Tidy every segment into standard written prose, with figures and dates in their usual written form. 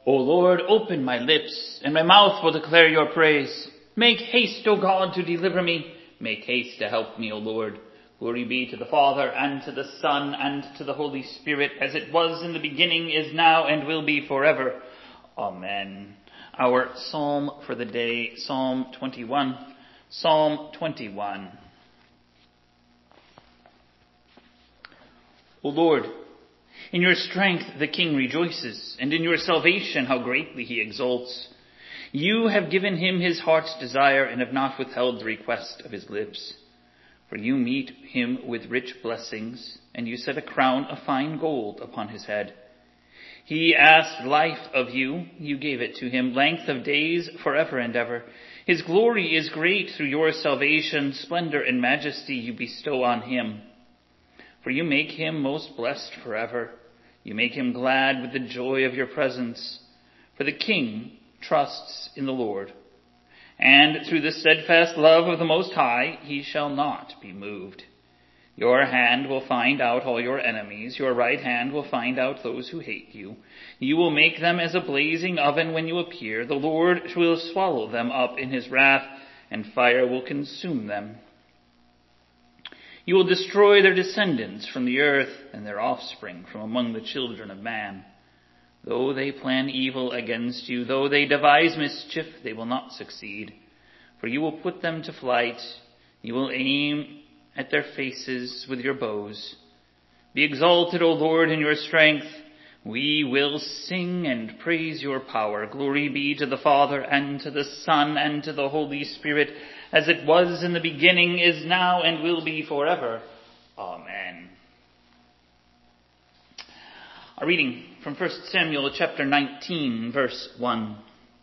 O Lord, open my lips, and my mouth will declare your praise. Make haste, O God, to deliver me. Make haste to help me, O Lord. Glory be to the Father, and to the Son, and to the Holy Spirit, as it was in the beginning, is now, and will be forever. Amen. Our psalm for the day, Psalm 21. Psalm 21. O Lord, in your strength the King rejoices, and in your salvation how greatly he exults. You have given him his heart's desire, and have not withheld the request of his lips. For you meet him with rich blessings, and you set a crown of fine gold upon his head. He asked life of you, you gave it to him, length of days forever and ever. His glory is great through your salvation, splendor and majesty you bestow on him. For you make him most blessed forever. You make him glad with the joy of your presence. For the King trusts in the Lord. And through the steadfast love of the Most High, he shall not be moved. Your hand will find out all your enemies. Your right hand will find out those who hate you. You will make them as a blazing oven when you appear. The Lord will swallow them up in his wrath, and fire will consume them. You will destroy their descendants from the earth, and their offspring from among the children of man. Though they plan evil against you, though they devise mischief, they will not succeed. For you will put them to flight. You will aim at their faces with your bows. Be exalted, O Lord, in your strength. We will sing and praise your power. Glory be to the Father, and to the Son, and to the Holy Spirit, as it was in the beginning, is now, and will be forever. Amen. A reading from 1 Samuel chapter 19, verse 1.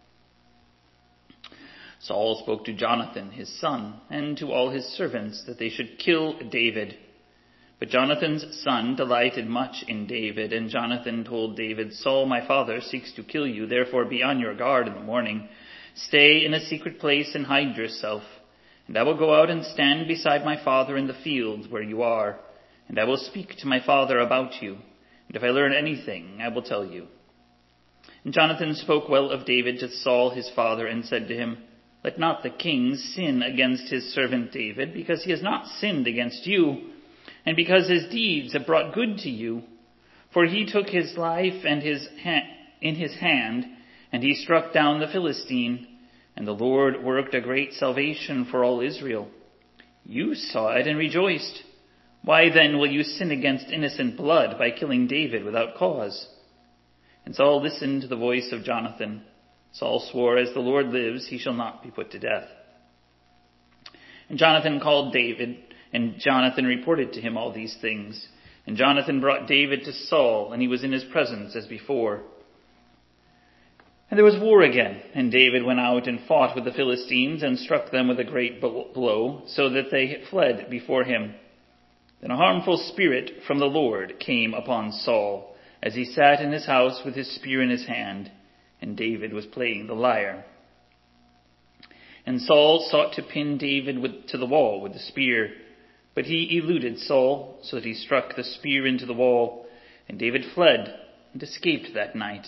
Saul spoke to Jonathan, his son, and to all his servants, that they should kill David. But Jonathan's son delighted much in David, and Jonathan told David, Saul, my father, seeks to kill you. Therefore be on your guard in the morning. Stay in a secret place and hide yourself. And I will go out and stand beside my father in the field where you are. And I will speak to my father about you. And if I learn anything, I will tell you. And Jonathan spoke well of David to Saul his father, and said to him, Let not the king sin against his servant David, because he has not sinned against you, and because his deeds have brought good to you. For he took his life and in his hand, and he struck down the Philistine, and the Lord worked a great salvation for all Israel. You saw it and rejoiced. Why then will you sin against innocent blood by killing David without cause? And Saul listened to the voice of Jonathan. Saul swore, As the Lord lives, he shall not be put to death. And Jonathan called David, and Jonathan reported to him all these things. And Jonathan brought David to Saul, and he was in his presence as before. And there was war again, and David went out and fought with the Philistines, and struck them with a great blow, so that they fled before him. Then a harmful spirit from the Lord came upon Saul, as he sat in his house with his spear in his hand, and David was playing the lyre. And Saul sought to pin David to the wall with the spear, but he eluded Saul, so that he struck the spear into the wall, and David fled and escaped that night.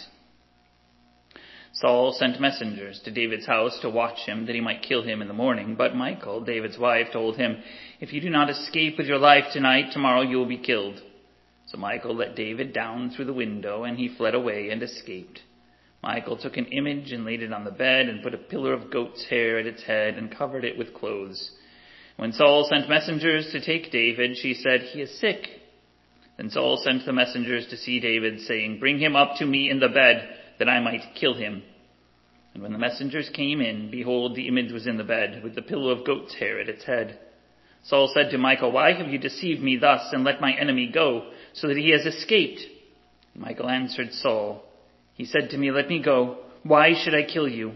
Saul sent messengers to David's house to watch him, that he might kill him in the morning. But Michal, David's wife, told him, If you do not escape with your life tonight, tomorrow you will be killed. So Michal let David down through the window, and he fled away and escaped. Michal took an image and laid it on the bed, and put a pillar of goat's hair at its head, and covered it with clothes. When Saul sent messengers to take David, she said, He is sick. Then Saul sent the messengers to see David, saying, Bring him up to me in the bed, that I might kill him. And when the messengers came in, behold, the image was in the bed, with the pillow of goat's hair at its head. Saul said to Michal, Why have you deceived me thus, and let my enemy go, so that he has escaped? And Michal answered Saul, He said to me, Let me go. Why should I kill you?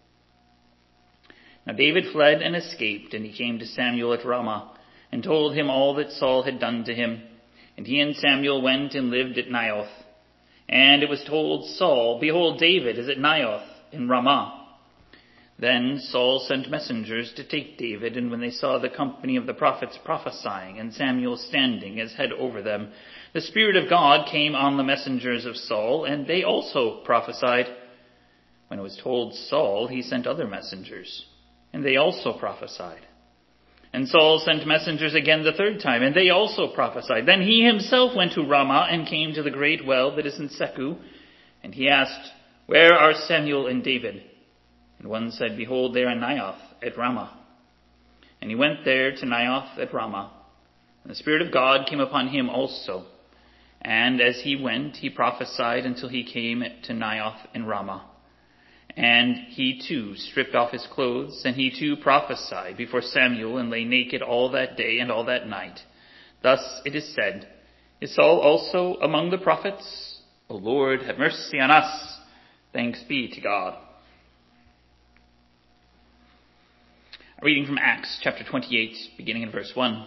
Now David fled and escaped, and he came to Samuel at Ramah, and told him all that Saul had done to him. And he and Samuel went and lived at Naioth. And it was told Saul, Behold, David is at Naioth in Ramah. Then Saul sent messengers to take David, and when they saw the company of the prophets prophesying, and Samuel standing as head over them, the Spirit of God came on the messengers of Saul, and they also prophesied. When it was told Saul, he sent other messengers, and they also prophesied. And Saul sent messengers again the third time, and they also prophesied. Then he himself went to Ramah and came to the great well that is in Secu, and he asked, Where are Samuel and David? And one said, Behold, they are in Naioth at Ramah. And he went there to Naioth at Ramah, and the Spirit of God came upon him also. And as he went, he prophesied until he came to Naioth in Ramah. And he too stripped off his clothes, and he too prophesied before Samuel, and lay naked all that day and all that night. Thus it is said, Is Saul also among the prophets? O Lord, have mercy on us. Thanks be to God. A reading from Acts chapter 28, beginning in verse 1.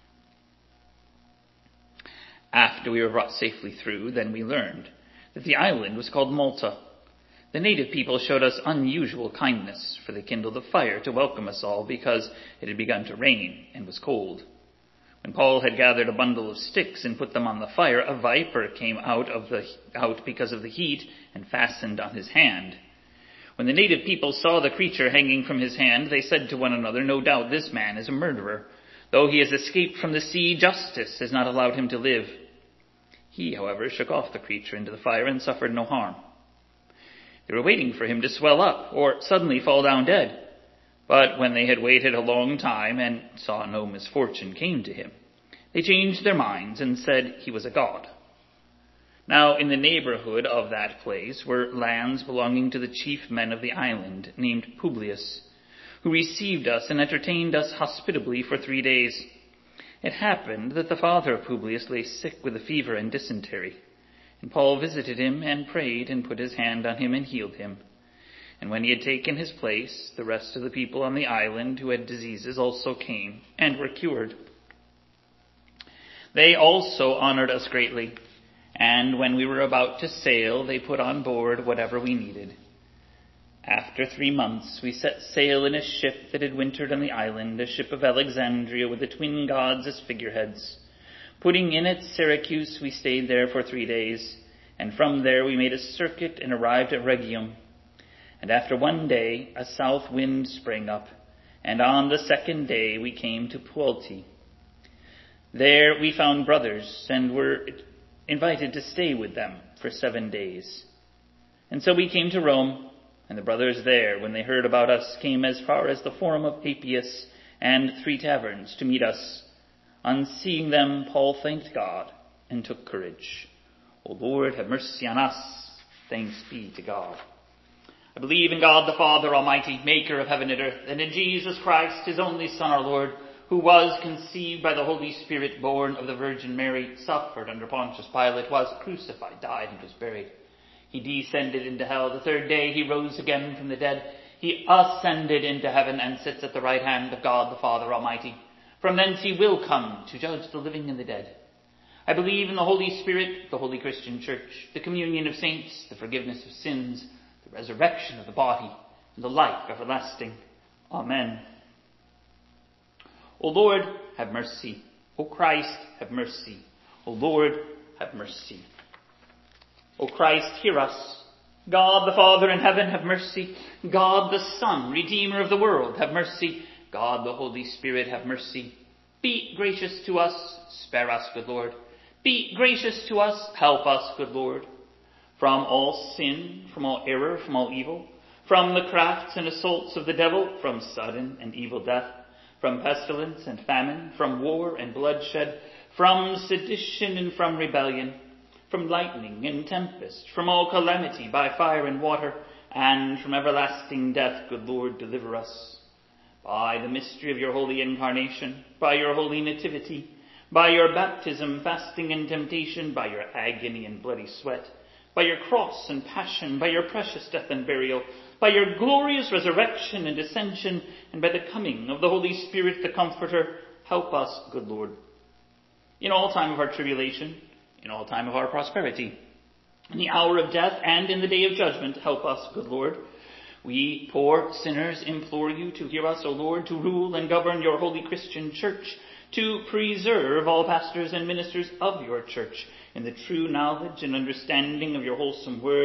After we were brought safely through, then we learned that the island was called Malta. The native people showed us unusual kindness, for they kindled a fire to welcome us all because it had begun to rain and was cold. When Paul had gathered a bundle of sticks and put them on the fire, a viper came out because of the heat and fastened on his hand. When the native people saw the creature hanging from his hand, they said to one another, No doubt this man is a murderer. Though he has escaped from the sea, justice has not allowed him to live. He, however, shook off the creature into the fire and suffered no harm. They were waiting for him to swell up or suddenly fall down dead. But when they had waited a long time and saw no misfortune came to him, they changed their minds and said he was a god. Now in the neighborhood of that place were lands belonging to the chief men of the island, named Publius, who received us and entertained us hospitably for 3 days. It happened that the father of Publius lay sick with a fever and dysentery. And Paul visited him and prayed and put his hand on him and healed him. And when he had taken his place, the rest of the people on the island who had diseases also came and were cured. They also honored us greatly, and when we were about to sail, they put on board whatever we needed. After 3 months, we set sail in a ship that had wintered on the island, a ship of Alexandria with the twin gods as figureheads. Putting in at Syracuse, we stayed there for 3 days, and from there we made a circuit and arrived at Rhegium. And after 1 day, a south wind sprang up, and on the 2nd day we came to Puelci. There we found brothers, and were invited to stay with them for 7 days. And so we came to Rome, and the brothers there, when they heard about us, came as far as the Forum of Appius and 3 taverns to meet us. On seeing them, Paul thanked God and took courage. O Lord, have mercy on us. Thanks be to God. I believe in God the Father Almighty, maker of heaven and earth, and in Jesus Christ, his only Son, our Lord, who was conceived by the Holy Spirit, born of the Virgin Mary, suffered under Pontius Pilate, was crucified, died, and was buried. He descended into hell. The 3rd day he rose again from the dead. He ascended into heaven and sits at the right hand of God the Father Almighty. From thence he will come to judge the living and the dead. I believe in the Holy Spirit, the Holy Christian Church, the communion of saints, the forgiveness of sins, the resurrection of the body, and the life everlasting. Amen. O Lord, have mercy. O Christ, have mercy. O Lord, have mercy. O Christ, hear us. God the Father in heaven, have mercy. God the Son, Redeemer of the world, have mercy. God the Holy Spirit, have mercy. Be gracious to us. Spare us, good Lord. Be gracious to us. Help us, good Lord. From all sin, from all error, from all evil, from the crafts and assaults of the devil, from sudden and evil death, from pestilence and famine, from war and bloodshed, from sedition and from rebellion, from lightning and tempest, from all calamity by fire and water, and from everlasting death, good Lord, deliver us. By the mystery of your holy incarnation, by your holy nativity, by your baptism, fasting and temptation, by your agony and bloody sweat, by your cross and passion, by your precious death and burial, by your glorious resurrection and ascension, and by the coming of the Holy Spirit, the Comforter, help us, good Lord. In all time of our tribulation, in all time of our prosperity, in the hour of death and in the day of judgment, help us, good Lord. We, poor sinners, implore you to hear us, O Lord, to rule and govern your holy Christian church, to preserve all pastors and ministers of your church in the true knowledge and understanding of your wholesome word,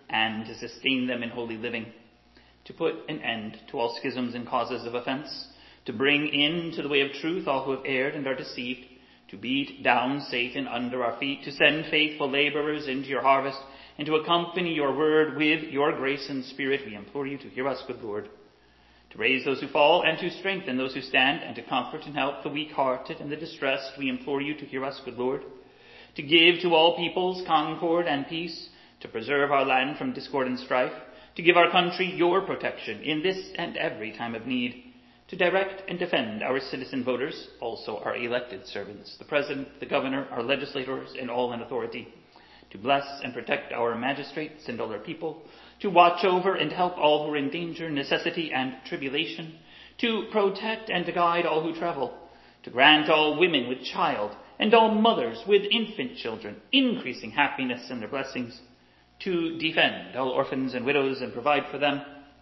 and to sustain them in holy living, to put an end to all schisms and causes of offense, to bring into the way of truth all who have erred and are deceived, to beat down Satan under our feet, to send faithful laborers into your harvest, and to accompany your word with your grace and spirit, we implore you to hear us, good Lord. To raise those who fall and to strengthen those who stand, and to comfort and help the weak-hearted and the distressed, we implore you to hear us, good Lord. To give to all peoples concord and peace, to preserve our land from discord and strife, to give our country your protection in this and every time of need, to direct and defend our citizen voters, also our elected servants, the President, the Governor, our legislators, and all in authority, to bless and protect our magistrates and all our people, to watch over and help all who are in danger, necessity, and tribulation, to protect and to guide all who travel, to grant all women with child and all mothers with infant children increasing happiness and their blessings, to defend all orphans and widows and provide for them,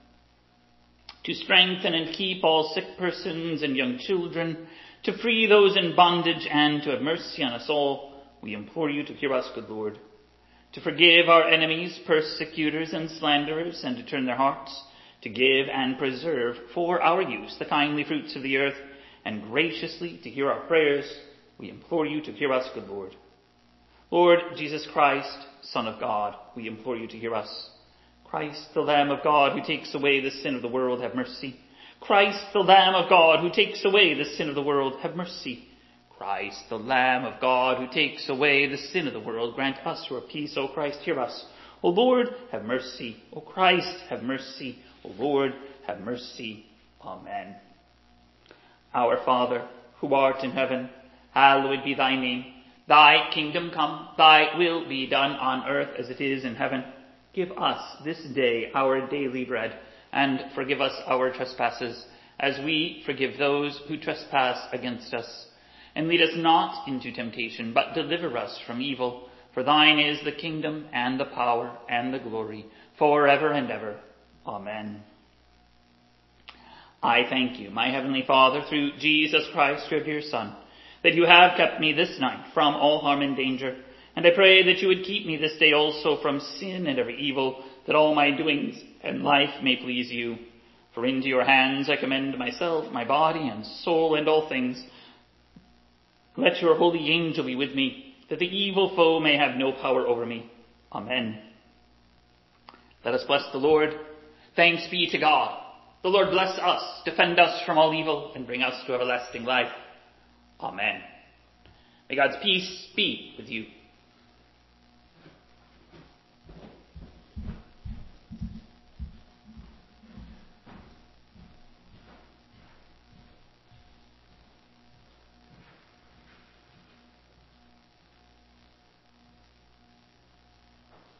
to strengthen and keep all sick persons and young children, to free those in bondage, and to have mercy on us all, we implore you to hear us, good Lord. To forgive our enemies, persecutors, and slanderers, and to turn their hearts, to give and preserve for our use the kindly fruits of the earth, and graciously to hear our prayers, we implore you to hear us, good Lord. Lord Jesus Christ, Son of God, we implore you to hear us. Christ, the Lamb of God, who takes away the sin of the world, have mercy. Christ, the Lamb of God, who takes away the sin of the world, have mercy. Christ, the Lamb of God, who takes away the sin of the world, grant us your peace. O Christ, hear us. O Lord, have mercy. O Christ, have mercy. O Lord, have mercy. Amen. Our Father, who art in heaven, hallowed be thy name. Thy kingdom come, thy will be done on earth as it is in heaven. Give us this day our daily bread, and forgive us our trespasses, as we forgive those who trespass against us. And lead us not into temptation, but deliver us from evil. For thine is the kingdom, and the power, and the glory, forever and ever. Amen. I thank you, my heavenly Father, through Jesus Christ, your dear Son, that you have kept me this night from all harm and danger. And I pray that you would keep me this day also from sin and every evil, that all my doings and life may please you. For into your hands I commend myself, my body and soul, and all things. Let your holy angel be with me, that the evil foe may have no power over me. Amen. Let us bless the Lord. Thanks be to God. The Lord bless us, defend us from all evil, and bring us to everlasting life. Amen. May God's peace be with you.